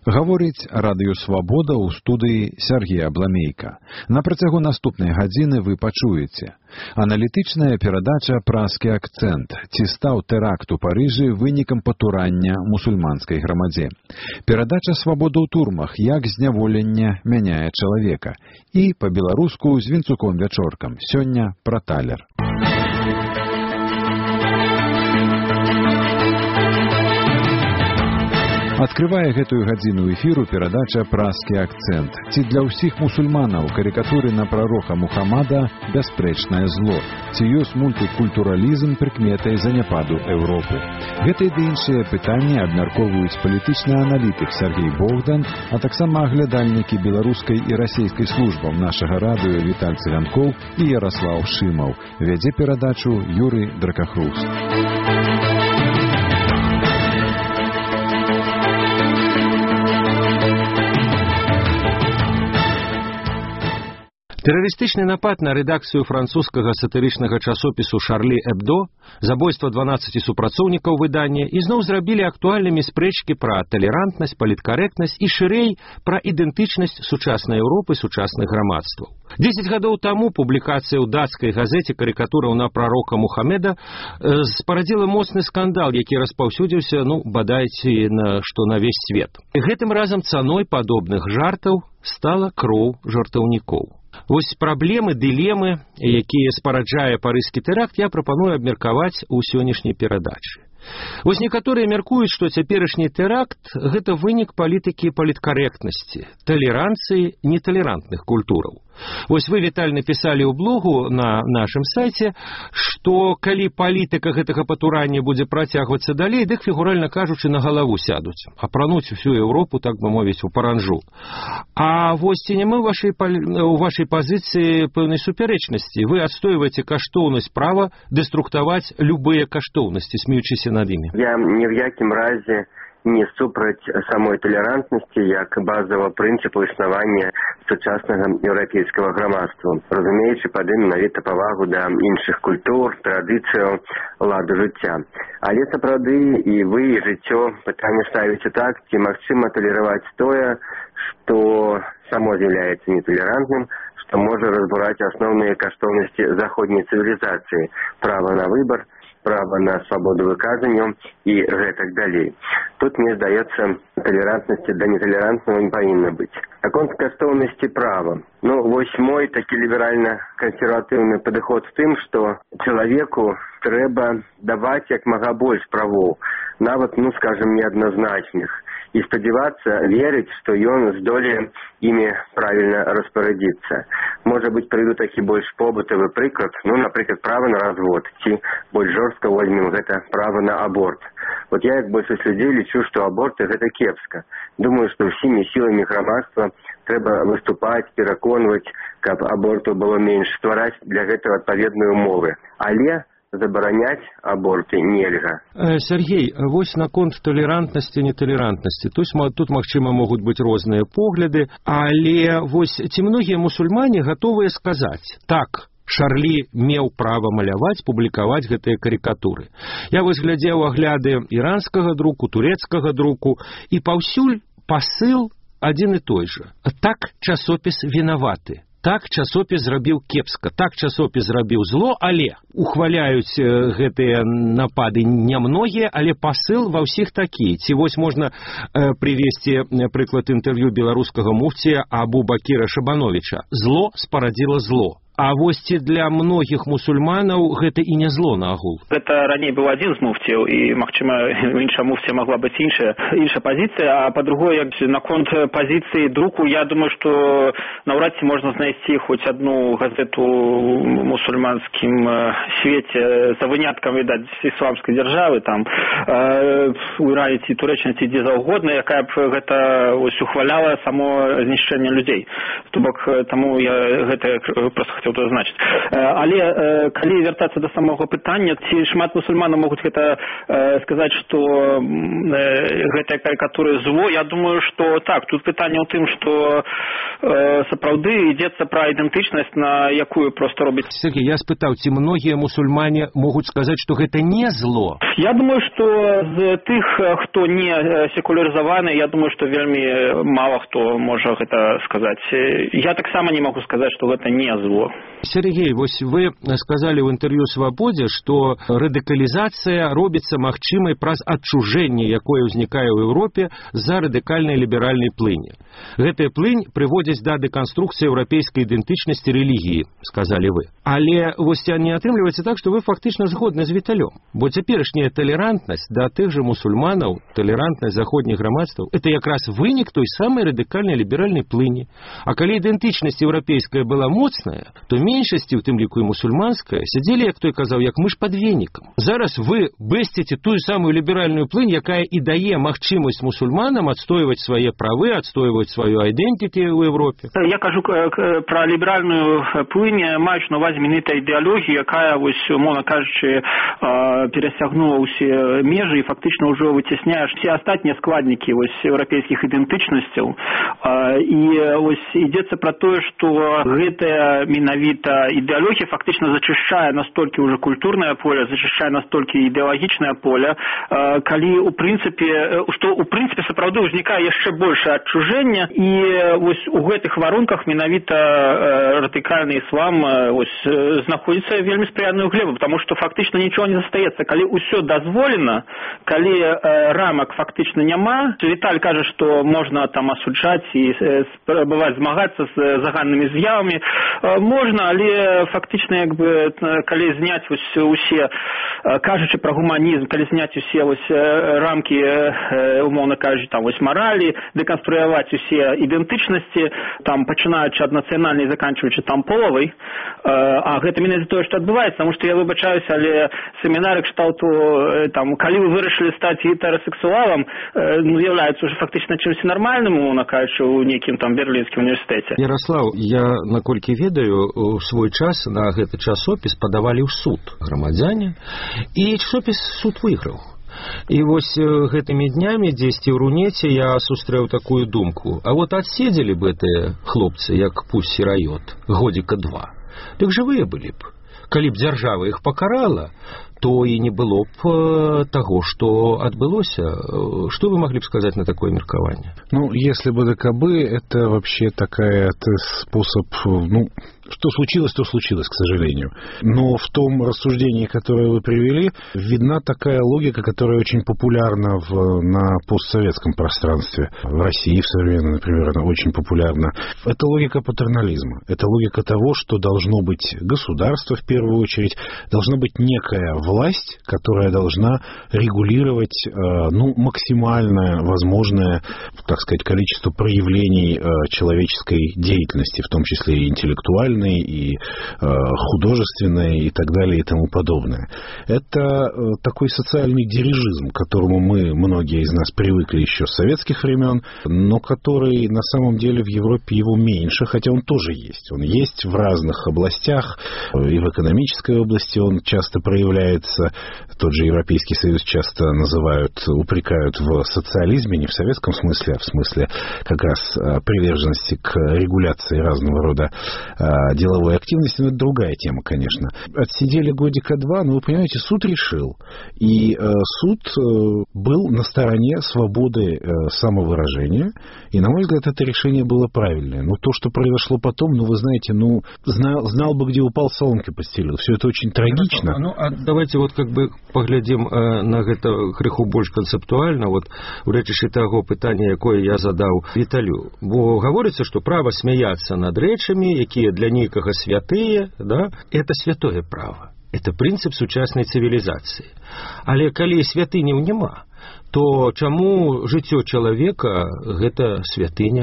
Гаворыць радыё «Свабода» ў студыі Сергей Абламейка. На працягу наступнай гадзіны вы пачуеце. Аналітычная перадача «Празкі акцэнт». Ці стаў тэракт у Парыжы вынікам патурання мусульманскай грамадзе. Перадача «Свабода ў турмах. Як зняволення мяняе чалавека». І па-беларуску з Вінцуком Вячоркам. Сёння пра талер. Адкрывае гэтую гадзіну эфіру перадача «Празкі акцэнт». Ці для ўсіх мусульманаў карыкатуры на прарока Мухаммада бясспрэчнае зло? Ці ёсць мультыкультуралізм прыкметай заняпаду Еўропы? Гэтыя ды іншыя пытанні абмяркоўваюць палітычны аналітык Сергей Богдан, а таксама аглядальнікі беларускай і расейскай службаў нашага радыё Віталь Цыганкоў і Яраслаў Шымаў. Вядзе перадачу Юрый Дракахрус. Тэрарыстычны напад на рэдакцыю французскага сатырычнага часопісу «Шарлі Эбдо», забойства 12 супрацоўнікаў выдання ізноў зрабілі актуальнымі спрэчкі пра талерантнасць, паліткарэктнасць і шырэй пра ідэнтычнасць сучаснай Еўропы, сучасных грамадстваў. 10 гадоў таму публікацыя ў дацкай газеце карыкатураў на прарока Мухаммеда спарадзіла моцны скандал, які распаўсюдзіўся, бадайце, што на весь свет. Гэтым разам цаной падобных жартаў стала кроў жартаўнікоў. Вось праблемы, дылемы, якія спараджае парыжскі тэракт, я прапаную абмеркаваць у сённяшняй перадачы. Вось некаторыя мяркуюць, што цяперашні тэракт – гэта вынік палітыкі паліткарэктнасці, талеранцыі неталерантных культураў. Вось вы, Віталь, напісалі ў блогу на нашым сайце, што калі палітыка гэтага патурання будзе працягвацца далей, дык, фігуральна кажучы, на галаву сядуць, апрануць усю Еўропу, так бы мовіць, у паранжу. А вось ці няма у вашай пазіцыі пэўнай супярэчнасці? Вы адстойваеце каштоўнасць права дэструктаваць любыя каштоўнасці, смеючыся над імі. Я ні в якім разе не супраць самой талерантнасці як базового прынцыпу існавання сучаснага еўрапейскага грамадства, разумеючы пад ім менавіта павагу да іншых культур, традыцыяў, ладу жыцця. Але сапраўды і вы, і жыццё пытанне ставіце так, ці магчыма талераваць тое, што само з'яўляецца неталерантным, што можа разбураць асноўныя каштоўнасці заходняй цывілізацыі, права на выбар, права на свабоду выказання і гэтак далей. Тут, мне здаецца, талерантнасці да неталерантнага не павінна быць. Наконт каштоўнасці права. Вось мой такі ліберальна-кансерватыўны падыход з тым, што чалавеку трэба даваць як мага больш правоў, нават, скажам, неадназначных, і спадзявацца, верыць, што ён здолее імі правільна распарадзіцца. Можа быць, прыведу такі больш побытавы прыклад, напрыклад, права на развод, ці больш жорстка возьмем гэта права на аборт. Вот я, як большасць людзей, лічу, што аборты гэта кепска. Думаю, што ўсімі сіламі грамадства трэба выступаць, пераконваць, каб аборту было менш, ствараць для гэтага адпаведныя умовы. Але забараняць аборты нельга. Сергей, вось наконт талерантнасці, неталерантнасці. Тут, магчыма, могуць быць розныя погляды, але вось ці многія мусульмане гатовыя сказаць: так, Шарлі меў права маляваць, публікаваць гэтыя карыкатуры. Я вось глядзеў агляды іранскага друку, турэцкага друку, і паўсюль пасыл адзін і той жа. Так часопіс вінаваты. Так часопіс зрабіў кепска, так часопіс зрабіў зло, але ухваляюць гэтыя напады нямногія, але пасыл ва ўсіх такі. Ці вось можна прывесці прыклад інтэрв'ю беларускага муфція Абу Бакіра Шабановіча. Зло спарадзіла зло. А вось ці для многіх мусульманаў гэта і не зло наогул? Гэта раней быў адзін з муфціяў, і, магчыма, іншая муфція магла быць іншая пазіцыя, а па-другое, наконт пазіцыі друку, я думаю, што наўрад ці можна знайсці хоць адну газету ў мусульманскім свеце, за выняткам, відаць, ісламскай дзяржавы, там, у Іране ці Турэччыне ці дзе заўгодна, якая б гэта ухваляла само знішчэнне людзей. То бок, таму я гэта проста што гэта значыць. Але калі вяртацца да самого пытання, ці шмат мусульманаў могуць гэта сказаць, што гэтыя карыкатуры зло, я думаю, што так, тут пытанне ў тым, што сапраўды ідзецца пра ідэнтычнасць, на якую проста робіць. Сергей, я спытаў, ці многія мусульмане могуць сказаць, што гэта не зло? Я думаю, што з тых, хто не секулярызаваны, я думаю, што вельмі мала хто можа гэта сказаць. Я таксама не магу сказаць, што гэта не зло. Сергей, вось вы сказалі ў інтэрв'ю «Свабодзе», што радыкалізацыя робіцца магчымай праз адчужэнне, якое ўзнікае ў Еўропе з-за радыкальнай ліберальнай плыні. Гэтая плынь прыводзіць да дэканструкцыі еўрапейскай ідэнтычнасці рэлігіі, сказалі вы. Але вось не атрымліваецца так, што вы фактычна згодны з Віталём. Бо цяперашняя талерантнасць да тых жа мусульманаў, талерантнасць заходніх грамадстваў, это якраз вынік той самай радыкальнай ліберальнай плыні. А калі ідэнтычнасць еўрапейская была моцная, то меншасці, у тым ліку і мусульманская, сядзелі, як той казаў, як мыш пад венікам. Зараз вы бэсціце тую самую ліберальную плынь, якая і дае магчымасць мусульманам адстойваць свае правы, адстойваць сваю айдэнтыті ў Европе. Я кажу пра ліберальную плынь, маючы на увазе менавіта ідэалогію, якая, вось, умоўна кажучы, перасягнула ўсе межы і фактычна ўжо выцясняе все астатнія складнікі еўрапейскіх ідэнтычнасцяў. І вось ідзецца пра тое, што гэтая менавіта ідэалогія фактычна зачышчае настолькі ўжо культурнае поле, зачышчае настолькі ідэалагічнае поле, калі ў прынцыпе сапраўды ўзнікае яшчэ большае адчужэнне, і вось у гэтых варунках менавіта радыкальны іслам знаходзіцца вельмі спрыяльную глебу, потому што фактычна нічого не застаецца. Калі ўсё дазволена, калі рамак фактычна няма, Віталь кажа, што можна там асуджаць і спрабаваць змагацца з заганнымі з'явамі, можна, але фактычна калі зняць усе, кажучы пра гуманізм, калі зняць усе рамкі, умоўна кажучы, там маралі, дэканструяваць усе ідэнтычнасці, там пачынаючы ад нацыянальнай і заканчваючы там полавай, а гэта менавіта тое, што адбываецца, таму што я выбачаюся, але семінары кшталту, калі вы вырашылі стаць гетерасексуалам, з'яўляецца ўжо фактычна чымсьці нармальным, умоўна кажучы, у нейкім там берлінскім універсітэце. Ярослав, я, наколькі ведаю, у свой час на гэты часопіс падавалі ў суд грамадзяне, і часопіс суд выйграў. І вось гэтымі днямі дзесьці ў Рунеце я сустрэў такую думку. А вот адседзелі б гэтыя хлопцы, як Пусі Райот, годзіка 2. Дык жывыя былі б. Калі б дзяржава іх пакарала, то і не было б таго, што адбылося. Что вы могли бы сказать на такое меркаванне? Если бы ДКБ, это вообще такая способ, что случилось, то случилось, к сожалению. Но в том рассуждении, которое вы привели, видна такая логика, которая очень популярна на постсоветском пространстве. В России, в современной, например, она очень популярна. Это логика патернализма. Это логика того, что должно быть государство, в первую очередь, должна быть некая власть, которая должна регулировать максимальное возможное, так сказать, количество проявлений человеческой деятельности, в том числе и интеллектуальной, и художественной, и так далее, и тому подобное. Это такой социальный дирижизм, к которому многие из нас привыкли еще с советских времен, но который на самом деле в Европе его меньше, хотя он тоже есть. Он есть в разных областях, и в экономической области он часто проявляется. Тот же Европейский Союз часто упрекают в социализме, не в советском смысле, а в смысле как раз приверженности к регуляции разного рода деловой активности. Но это другая тема, конечно. Отсидели годика 2, но вы понимаете, суд решил. И суд был на стороне свободы самовыражения. И, на мой взгляд, это решение было правильное. Но то, что произошло потом, вы знаете, знал бы, где упал, соломки постелил. Все это очень трагично. Давайте поглядзім на гэта крыху больш канцэптуальна, у рэчышчы таго пытання, якое я задаў Віталю. Бо гаворыцца, што права смяяцца над рэчамі, якія для нейкага святыя, это святое права. Это прынцып сучаснай цывілізацыі. Але калі святыняў няма, то чаму жыццё чалавека гэта святыня?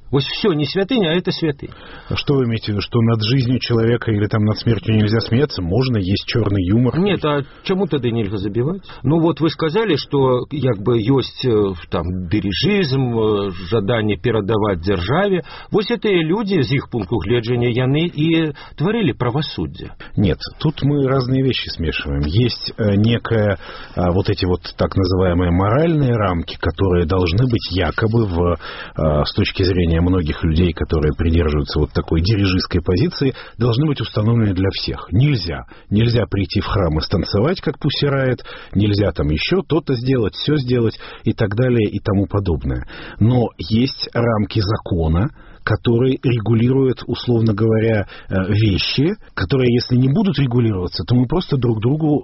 Вот все не святыня, а это святыня. А что вы имеете в виду, что над жизнью человека или там над смертью нельзя смеяться? Можно, есть черный юмор. Нет, а чему тогда нельзя забивать? Ну вот вы сказали, что как бы есть там дирижизм, жадание передавать державе. Вот это и люди, с их пункту гледжения, яны и творили правосудие. Нет, тут мы разные вещи смешиваем. Есть некая вот эти вот так называемые моральные рамки, которые должны быть якобы с точки зрения многих людей, которые придерживаются вот такой дирижистской позиции, должны быть установлены для всех. Нельзя прийти в храм и станцевать, как Pussy Riot, нельзя там еще то-то сделать, все сделать и так далее и тому подобное. Но есть рамки закона, которые регулируют, условно говоря, вещи, которые, если не будут регулироваться, то мы просто друг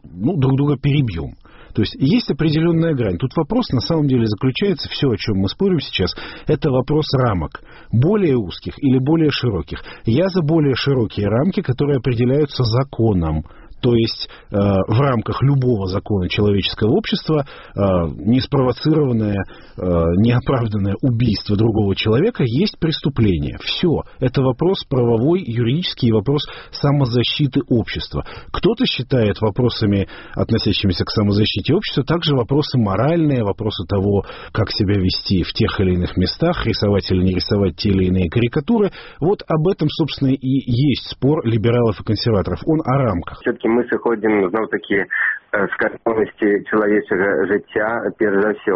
друга перебьем. То есть есть определенная грань. Тут вопрос на самом деле заключается, все, о чем мы спорим сейчас, это вопрос рамок. Более узких или более широких. Я за более широкие рамки, которые определяются законом. То есть в рамках любого закона человеческого общества неспровоцированное, неоправданное убийство другого человека есть преступление. Все. Это вопрос правовой, юридический, вопрос самозащиты общества. Кто-то считает вопросами, относящимися к самозащите общества, также вопросы моральные, вопросы того, как себя вести в тех или иных местах, рисовать или не рисовать те или иные карикатуры. Вот об этом, собственно, и есть спор либералов и консерваторов. Он о рамках. Все-таки мы сыходзім зноў-такі з каштоўнасці чалавечага жыцця перш за ўсё.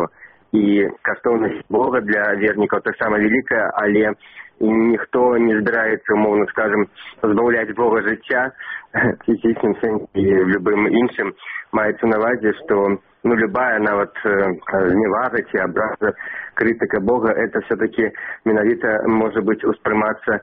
І каштоўнасць Бога для вернікаў таксама вялікая, але ніхто не збіраецца, умоўна скажем, пазбаўляць Бога жыцця фізічным сэнсе і любым іншым. Маецца на ўвазе, што любая нават зневага ці абраза, крытыка Бога, это все-таки менавіта можа быць успрымацца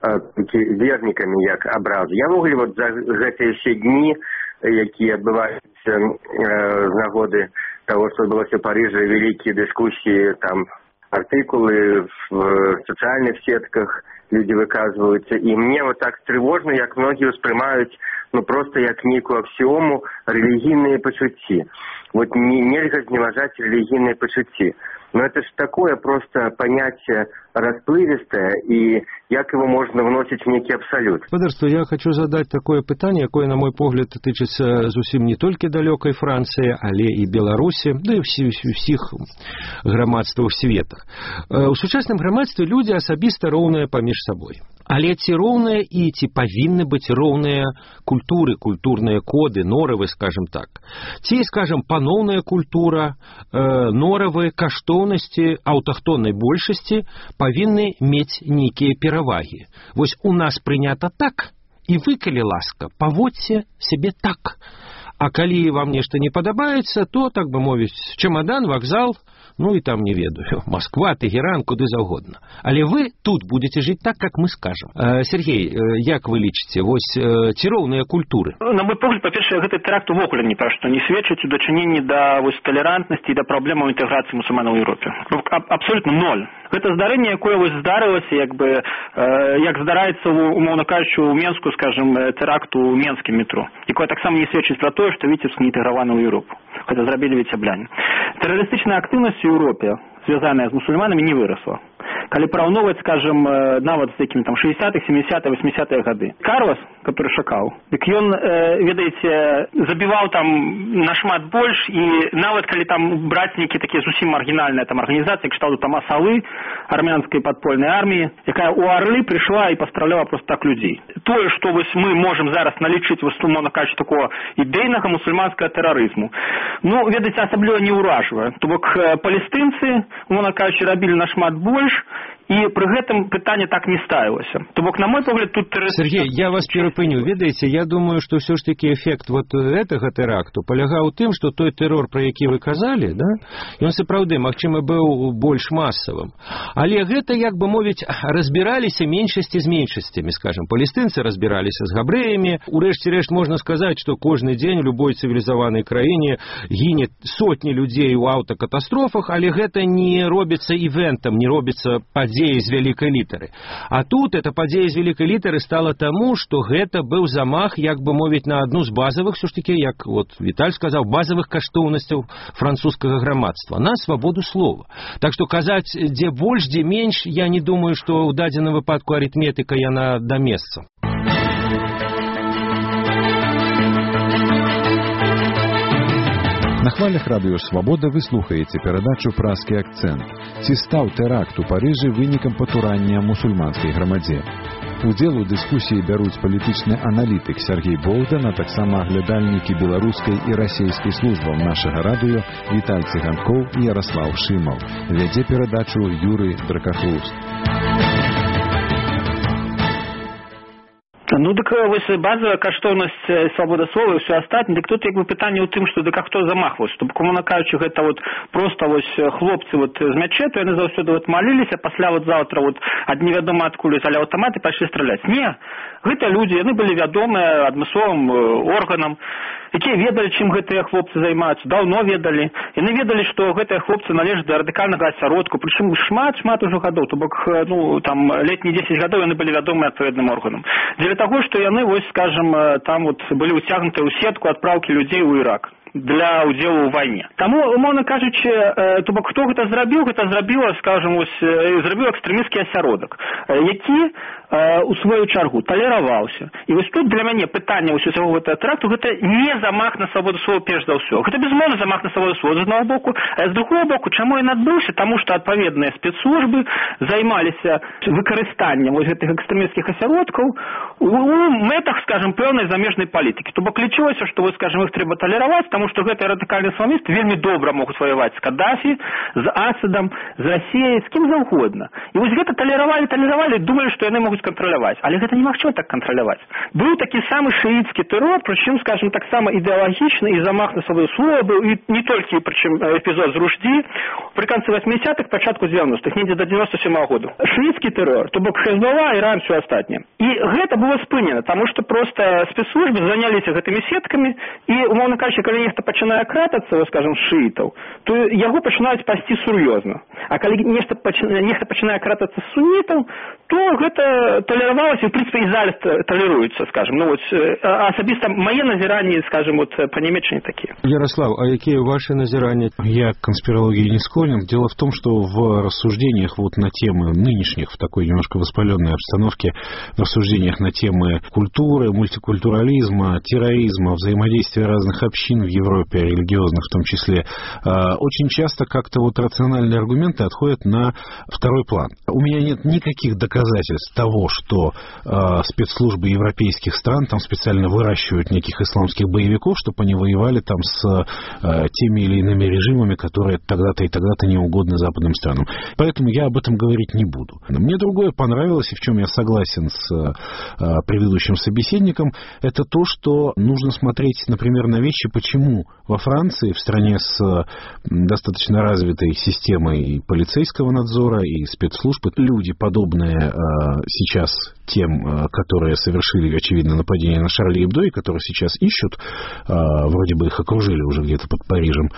вернікамі як абразу. Я ввогуле вот за гэтыя ўсе дні, якія адбываюцца з нагоды того, што адбылося ў Парыжы, вялікія дыскусіі, там артыкулы в сацыяльных сетках людзі выказваюцца, і мне вот так трывожна, як многія ўспрымаюць просто як нейкую аксіому рэлігійныя пачуцці. Вот нельга зневажаць рэлігійныя пачуцці. Но это же такое просто понятие расплывистое, и як его можно вносить в некий абсолют. Спадарство, я хочу задать такое питание, якое, на мой погляд, тычыцца зусім не толькі далёкай Францыі, але і Беларусі, да і ўсіх грамадстваў света. У сучасным грамадстве людзі асабіста роўныя паміж сабой. Але ці роўныя і ці павінны быць роўныя культуры, культурныя коды, норавы, скажем так. Ці, скажем, паноўная культура, норавы, каштоўнасці аўтахтоннай большасці павінны мець нейкія перавагі. Вось у нас прынята так, і вы, калі ласка, паводзьце сябе так. А калі вам нешта не падабаецца, то, так бы мовіць, чемодан, вакзал, и там, не ведаю, Москва, Тегеран, куды заўгодна. Але вы тут будете жить так, как мы скажем. Сергей, як вы лічыце, вось ці роўныя культуры? На мой погляд, па-першае, гэты тэракт увогуле ні пра што не сведчыць у дачыненні да толерантнасці і да праблемаў інтэграцыі мусульманаў у Еўропе. Абсолютно ноль. Гэта здарэнне, якое вось здарылася, як здараецца, умоўна кажучы, у Менску, скажем, тэракт у менскім метро, якое таксама не сведчыць пра тое, што Віцебск не інтэграваны ў Еўропу. Гэта зрабілі віцебляне. Тэрарыстычная актыўнасць у Еўропе, звязаная з мусульманамі, не вырасла. Калі параўноўваць, скажем, нават з такімі 60-х, 70-х, 80-х гады. Карлас, который шакаў, дык ён, ведаеце, забіваў там нашмат больш, і нават калі там браць нейкія такія зусім маргінальныя там арганізацыі, кшталту там Асалы, армянскай падпольнай арміі, якая ў Арлы прыйшла і пастраляла просто так людзей. Тое, што вось мы можам зараз налічыць, умоўна кажучы, такого ідэйнага мусульманскага тэрарызму, ведаеце, асабліва не ўражвае. То бок палестынцы, умоўна кажучы, рабілі нашмат больш, і пры гэтым пытанне так не ставілася. То бок, на мой погляд, тут... Сергей, я вас перапыню. Ведаеце, я думаю, што ўсё ж такі эфект вот гэтага тэракту палягаў у тым, што той тэрор, пра які вы казалі, да, ён сапраўды, магчыма, быў больш масавым. Але гэта, як бы мовіць, разбіраліся меншасці з меншасцямі, скажем. Палестынцы разбіраліся з габрэямі. У рэшце-рэшт можна сказаць, што кожны дзень у любой цывілізаванай краіне гіне сотні людзей у аўтакатастрофах, але гэта не робіцца івентам, не робіцца падзеяй падзеяй з вялікай літары. А тут эта падзея з вялікай літары стала таму, што гэта быў замах, як бы мовіць, на адну з базавых, все ж таки, як вот Віталь сказаў, базавых каштоўнасцяў французскага грамадства, на свабоду слова. Так што казаць, дзе больш, дзе менш, я не думаю, што ў дадзеным выпадку арытметыка яна да месца. На хвалях радыё «Свабода» вы слухаеце перадачу «Празкі акцэнт». Ці стаў тэракт у Парыжы вынікам патурання мусульманскай грамадзе? Удзел у дыскусіі бяруць палітычны аналітык Сергей Болдан, а таксама аглядальнікі беларускай і расейскай службаў нашага радыё Віталь Цыганкоў і Яраслаў Шымаў. Вядзе перадачу Юрый Дракахлуст. Ну, дык вось базовая каштоўнасць свабода слова і ўсё астатняе, дык тут як бы пытанне ў тым, што дык а хто замахваўся, то умоўна кажучы, гэта вот просто вось хлопцы вот з мячэту, яны заўсёды вот маліліся, пасля вот заўтра вот ад невядома адкуль узялі аўтаматы, пайшлі страляць. Не, гэта людзі, яны былі вядомыя адмысловым органам, якія ведалі, чым гэтыя хлопцы займаюцца, даўно ведалі. Яны ведалі, што гэтыя хлопцы належаць да радыкальнага асяродку, прычым шмат ужо гадоў, то бок, ну, там летні 10 гадоў яны былі вядомыя адпаведным органам. Дзеля таго, што яны, вось, скажем, там вот былі ўцягнутыя ў сетку адпраўкі людзей у Ірак для ўдзелу ў вайне. Таму, умоўна кажучы, то бок, хто гэта зрабіў, скажем, вось, зрабіў экстрэмісцкі асяродак, які у сваю чаргу талераваўся. І вось тут для мяне пытанне ўсё цяго гэтага тэракту, гэта не замах на свабоду слова перш за ўсё. Гэта безумоўна замах на свабоду слова з аднаго боку, а з другого боку, чаму ён адбыўся? Таму што адпаведныя спецслужбы займаліся выкарыстаннем вось гэтых экстрэмісцкіх асяродкаў у мэтах, скажем, пэўнай замежнай палітыкі. То бок лічылася, што, скажем, іх трэба талераваць, таму што гэтыя радыкальныя ісламісты вельмі добра могуць ваяваць з Каддафі, з Асадам, з Расіяй, з кім заўгодна. І вось гэта талеравалі, думалі, што яны могуць кантраляваць. Але гэта немагчыма так кантраляваць. Быў такі самы шыіцкі тэрор, прычым, скажем, таксама ідэалагічны, і замах на свабоду слова быў, і не толькі, прычым, эпізод з Ружді, пры канцы 80-х, пачатку 90-х, недзе до 97-го году. Шыіцкі тэрор, то бок Хезбалла, Іран, все астатняе. І гэта было спынена, таму што проста спецслужбы заняліся гэтымі сеткамі, і, умоўна кажучы, калі нехта пачынае кратацца, скажем, з шыітаў, то яго пачынаюць пасці сур'ёзна. А калі нехта пачынае кратацца з сунітаў, то гэта талеравалася, і, в прынцыпе, і зараз талеруецца, скажем. Ну, вот, асабіста мае назіранні, скажем, вот, по Німеччине такие. Ярослав, а какие ваши назирания? Я к конспирологии не склонен. Дело в том, что в рассуждениях вот на темы нынешних, в такой немножко воспаленной обстановке, в рассуждениях на темы культуры, мультикультурализма, терроризма, взаимодействия разных общин в Европе, религиозных в том числе, очень часто как-то вот рациональные аргументы отходят на второй план. У меня нет никаких доказательств того, что спецслужбы европейских стран там специально выращивают неких исламских боевиков, чтобы они воевали там с теми или иными режимами, которые тогда-то и тогда-то не угодны западным странам. Поэтому я об этом говорить не буду. Но мне другое понравилось, и в чем я согласен с предыдущим собеседником, это то, что нужно смотреть, например, на вещи, почему во Франции, в стране с достаточно развитой системой и полицейского надзора, и спецслужб, люди, подобные сейчас тем, которые совершили, очевидно, нападение на Шарли Эбдо, и которые сейчас ищут, вроде бы их окружили уже где-то под Парижем,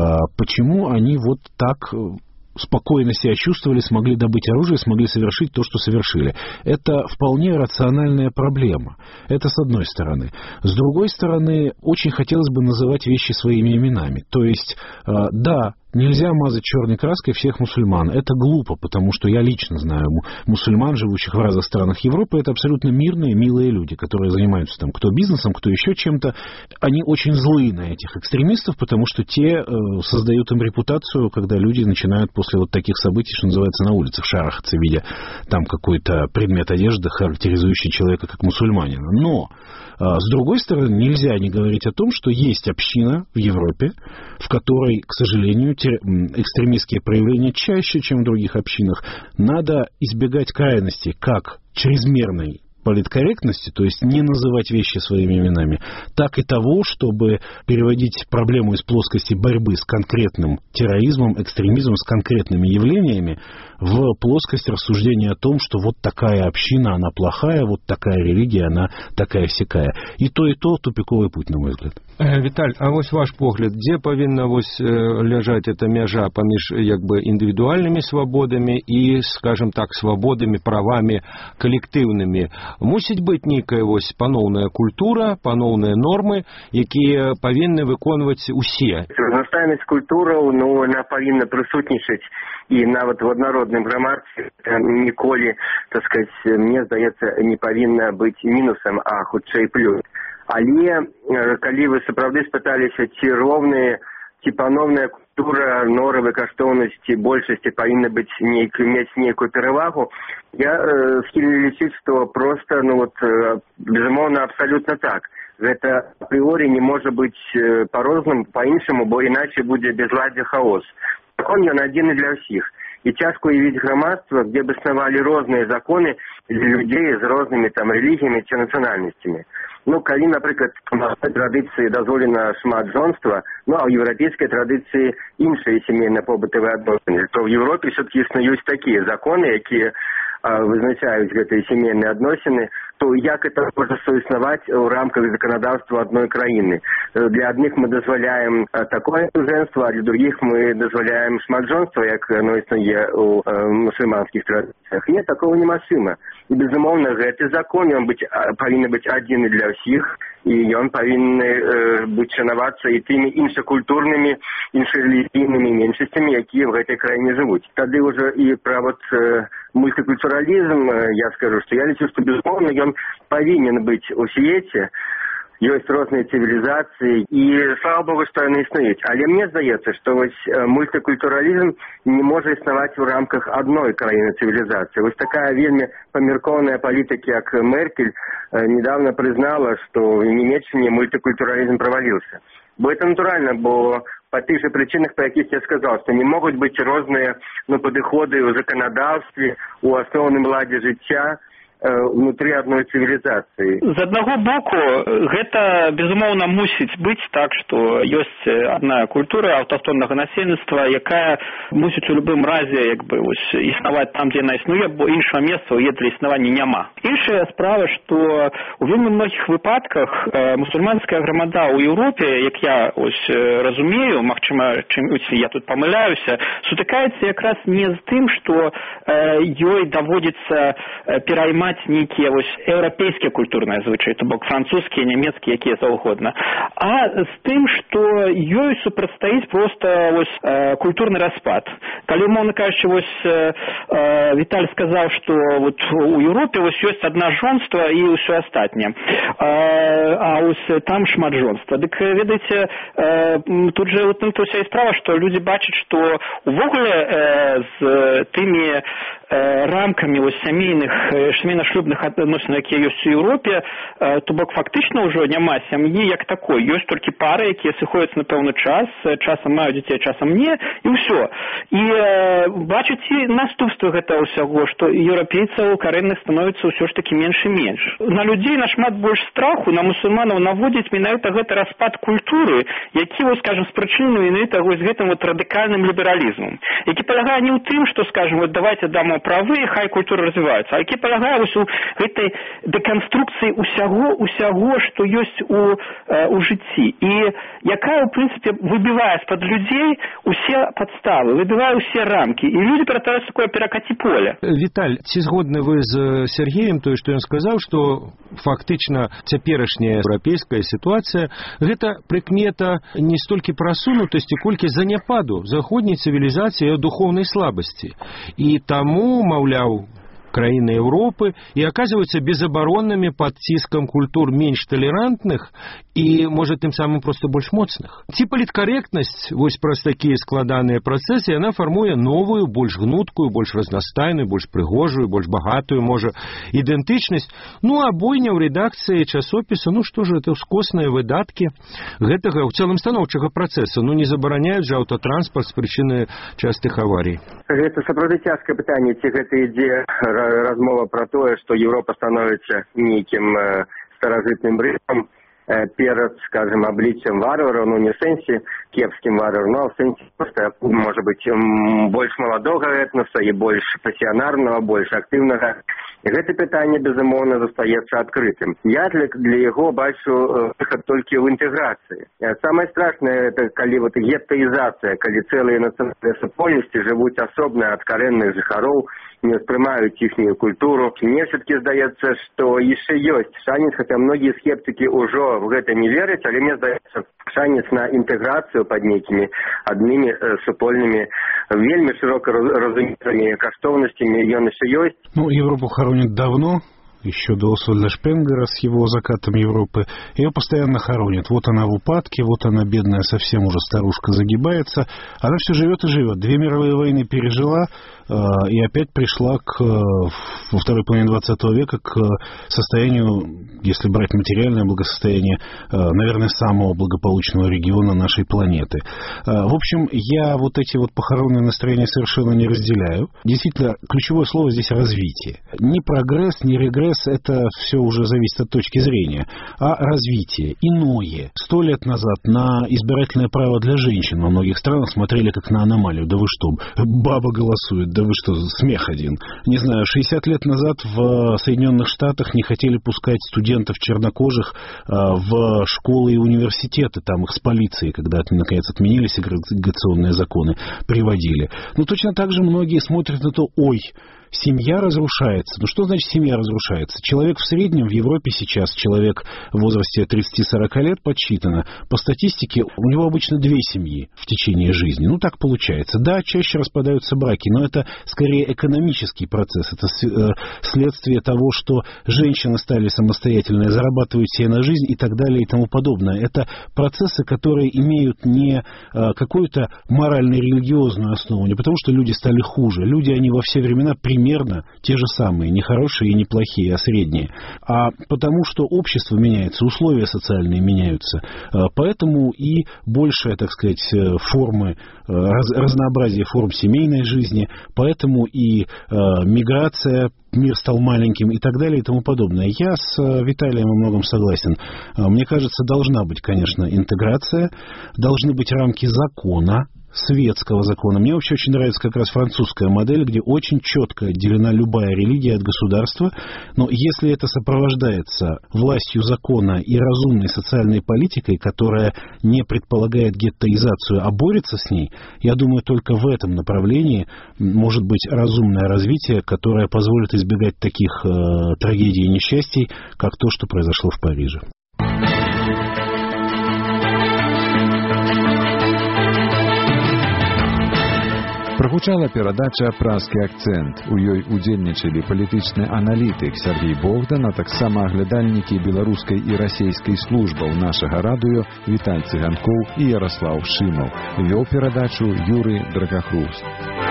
почему они вот так спокойно себя чувствовали, смогли добыть оружие, смогли совершить то, что совершили. Это вполне рациональная проблема. Это с одной стороны. С другой стороны, очень хотелось бы называть вещи своими именами. То есть, да, нельзя мазать черной краской всех мусульман. Это глупо, потому что я лично знаю мусульман, живущих в разных странах Европы. Это абсолютно мирные, милые люди, которые занимаются там кто бизнесом, кто еще чем-то. Они очень злые на этих экстремистов, потому что те создают им репутацию, когда люди начинают после вот таких событий, что называется, на улицах шарахаться, видя там какой-то предмет одежды, характеризующий человека как мусульманина. Но с другой стороны, нельзя не говорить о том, что есть община в Европе, в которой, к сожалению, экстремистские проявления чаще, чем в других общинах. Надо избегать крайностей, как чрезмерной политкорректности, то есть не называть вещи своими именами, так и того, чтобы переводить проблему из плоскости борьбы с конкретным терроризмом, экстремизмом, с конкретными явлениями в плоскость рассуждения о том, что вот такая община, она плохая, вот такая религия, она такая-сякая. И то тупиковый путь, на мой взгляд. Віталь, а вось ваш погляд, дзе павінна вось ляжаць эта мяжа паміж як бы індывідуальнымі свабодамі і, скажем так, свабодамі, правамі калектыўнымі? Мусіць быць нейкая вось паноўная культура, паноўныя нормы, якія павінны выконваць усе. Разнастайнасць культураў, она павінна прысутнічаць і нават в аднародным грамадстве ніколі, так сказать, мне здаецца, не павінна быць мінусам, а хутчэй плюс. Але калі вы сапраўды спыталіся, ці роўныя, ці паноўная культура, норавы, каштоўнасці, большасці павінна быць мець нейкую перавагу, я схільны лічыць, што проста, безумоўна, абсалютна так. Гэта апрыорі не можа быць па-рознаму, па-іншаму, бо іначай будзе безладдзе, хаос. Закон ён адзін для ўсіх. І цяжка уявіць грамадства, дзе б існавалі розныя законы для людзей з рознымі рэлігіямі ці нацыянальнасцямі. Калі, напрыклад, у нашай традыцыі дазволена шмат жонства, а ў еўрапейскай традыцыі іншыя сямейна-побытавыя адносіны, то ў Еўропе все-таки існуюць такія законы, якія вызначаюць гэтыя сямейныя адносіны, то як это можа суіснаваць у рамках законодаўства адной краіны? Для адных мы дазваляем такое жонства, а для других мы дазваляем шматжонства, як оно існуе у мусульманскіх традыцыях. Нет, такого немагчыма. І, безумоўна, гэты закон, ён павінен быць адзін для ўсіх, і ён павінен быць шанавацца і тымі іншакультурнымі, іншарэлігійнымі меншасцямі, якія в гэтай краіне жывуць. Тады ўжо і пра мультикультуралізм, я скажу, што я лічу, што, безумоўна, ён павінен быць у свеце. Ёсць розныя цывілізацыі, і слава Богу, што яны існуюць. Але мне здаецца, што мультикультуралізм не можа існаваць у рамках адной краіны цывілізацыі. Такая вельмі памяркоўная палітыка, як Меркель, недавно признала, што в Німеччине мультикультуралізм провалился. Бо это натуральна, бо по тых же причинах, по якіх я сказал, что не могут быть розныя падыходы ў заканадаўстве, у асноўным ладзе жыцця, внутри одной цивилизации. З аднаго боку, гэта, безумоўна, мусіць быць так, што ёсць адна культура аўтахтоннага насельніцтва, якая мусіць у любым разе існаваць там, дзе яна існуе, бо іншага месца ў яе для існавання няма. Іншая справа, што у вельмі многіх выпадках мусульманская грамада ў Еўропе, як я разумею, магчыма, я тут памыляюся, сутыкаецца якраз не з тым, што ёй даводзіцца пераймаць нейкія еўрапейскія культурныя звычаі, то бок французскія, нямецкія, якія заўгодна, а з тым, што ёй супрацьстаіць проста культурны распад. Калі, умоўна кажучы, Віталь сказаў, што у Еўропе ёсць адна жонства і ўсё астатняе, а там шмат жонства. Дык, ведаеце, тут же уся і справа, што людзі бачаць, што увогуле з тымі рамкамі сямейна-шлюбных адносін, якія ёсць у Еўропе, то бок фактычна ўжо няма сям'і як такой. Ёсць толькі пары, якія сыходзяць на пэўны час, часам маюць дзяцей, часам не, і ўсё. І бачыць і наступствы гэтага ўсяго, што еўрапейцаў карэнных становіцца ўсё ж такі менш і менш. На людзей нашмат больш страху, на мусульманаў наводзіць менавіта гэты распад культуры, які, скажем, спрычынены менавіта з гэтым радыкальным лібералізмам, які палягае не ў тым, што, скажем, давайте дамо правы, хай культура развіваецца, а які палягае у гэтай дэканструкцыі усяго, што ёсць у жыцці. І якая, у прынцыпе, выбівае з-пад людзей усе падставы, выбівае ўсе рамкі. І людзі ператвараюцца такое перакаці поле. Віталь, ці згодны вы з Сергеем тое, што ён сказаў, што фактычна цяперашняя еўрапейская сітуацыя гэта прыкмета не столькі прасунутасці, колькі заняпаду заходняй цывілізацыі і духоўнай слабасці. І таму, маўляў, краіны Европы и оказываются безоборонными под ціскам культур менш толерантных и, может, тем самым просто больш моцных. Ці паліткарэктнасць, вось праз такія складаныя працэсы, яна фармуе новую, больш гнуткую, больш разнастайную, больш прыгожую, больш багатую, можа, ідэнтычнасць. Ну, а бойня ў рэдакцыі часопісу, ну, што ж, это ўскосныя выдаткі гэтага, ў цэлым станоўчага працэса. Ну, не забараняюць жа аўтатранспарт з прычыны частых аварый. Гэта сапраўды цяжкае пытанне, ці гэта ідзе размова про тое, што Еўропа становіцца нейкім старажытным Рымам перад, скажем, обличием варвараў, ну не в сэнсе кепскім варварам, но в сэнсе просто, может быть, больш маладога этноса і больш пасіянарнага, больш актыўнага. І гэта пытанне, безумоўна, застаецца адкрытым. Я для яго бачу выхад толькі ў інтэграцыі. Самае страшнае, это калі вот геттаізацыя, калі цэлыя нацыянальныя супольнасці жывуць асобна ад карэнных жыхароў, не ўспрымаюць іхнюю культуру. Мне все-таки здаецца, што яшчэ ёсць шанец, хотя многія скептыкі ўжо в гэта не вераць, але мне здаецца, шанец на інтэграцыю пад нейкімі аднымі супольнымі, вельмі шырока разумелымі каштоўнасцямі ён яшчэ ёсць. Ну, Европу хоронят давно, еще до Освальда Шпенгера с его закатом Европы. Ее постоянно хоронят. Вот она в упадке, вот она, бедная, совсем уже старушка, загибается. Она все живет и живет. 2 мировые войны пережила и опять пришла во второй половине 20 века к состоянию, если брать материальное благосостояние, наверное, самого благополучного региона нашей планеты. В общем, я вот эти вот похоронные настроения совершенно не разделяю. Действительно, ключевое слово здесь развитие. Ни прогресс, ни регресс, это все уже зависит от точки зрения, а развитие, иное. 100 лет назад на избирательное право для женщин во многих странах смотрели как на аномалию. Да вы что, баба голосует, да вы что, смех один. Не знаю, 60 лет назад в Соединенных Штатах не хотели пускать студентов чернокожих в школы и университеты, там их с полицией, когда наконец отменили сегрегационные законы, приводили. Но точно так же многие смотрят на то, ой, семья разрушается. Ну что значит семья разрушается? Человек в среднем в Европе сейчас, человек в возрасте 30-40 лет подсчитано, по статистике у него обычно 2 семьи в течение жизни. Ну так получается. Да, чаще распадаются браки, но это скорее экономический процесс. Это следствие того, что женщины стали самостоятельные, зарабатывают себе на жизнь и так далее и тому подобное. Это процессы, которые имеют не какую-то морально-религиозную основу, не потому что люди стали хуже. Люди, они во все времена примерно те же самые, не хорошие и не плохие, а средние. А потому что общество меняется, условия социальные меняются. Поэтому и большая, так сказать, формы, разнообразие форм семейной жизни, поэтому и миграция, мир стал маленьким и так далее и тому подобное. Я с Виталием во многом согласен. Мне кажется, должна быть, конечно, интеграция, должны быть рамки закона, светского закона. Мне вообще очень нравится как раз французская модель, где очень четко отделена любая религия от государства, но если это сопровождается властью закона и разумной социальной политикой, которая не предполагает геттоизацию, а борется с ней, я думаю, только в этом направлении может быть разумное развитие, которое позволит избегать таких трагедий и несчастий, как то, что произошло в Париже. Прагучала перадача «Празкі акцэнт». У ёй удзельнічалі палітычны аналітык Сергей Богдан, а таксама аглядальнікі беларускай і расейскай службаў нашага радыё Віталь Цыганкоў і Яраслаў Шымаў. Вёў перадачу Юрый Драгахруст.